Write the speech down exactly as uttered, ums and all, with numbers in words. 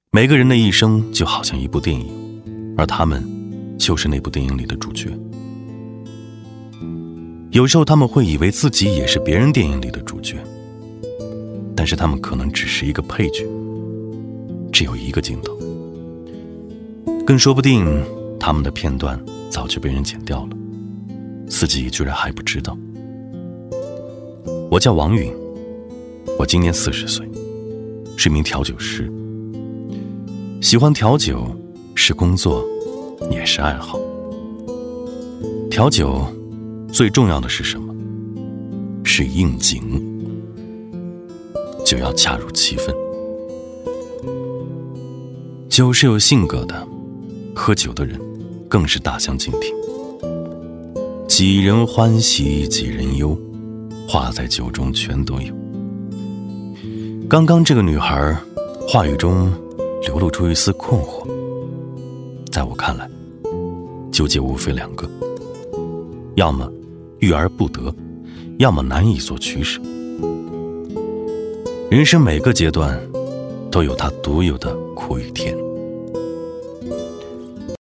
每个人的一生就好像一部电影，而他们就是那部电影里的主角。有时候他们会以为自己也是别人电影里的主角，但是他们可能只是一个配角，只有一个镜头，更说不定他们的片段早就被人剪掉了，自己居然还不知道。我叫王允，我今年四十岁，是名调酒师。喜欢调酒是工作，也是爱好。调酒最重要的是什么？是应景，就要恰如其分。酒是有性格的，喝酒的人更是大相径庭。几人欢喜几人忧，话在酒中全都有。刚刚这个女孩话语中流露出一丝困惑，在我看来，纠结无非两个，要么欲而不得，要么难以做取舍。人生每个阶段都有它独有的苦与甜。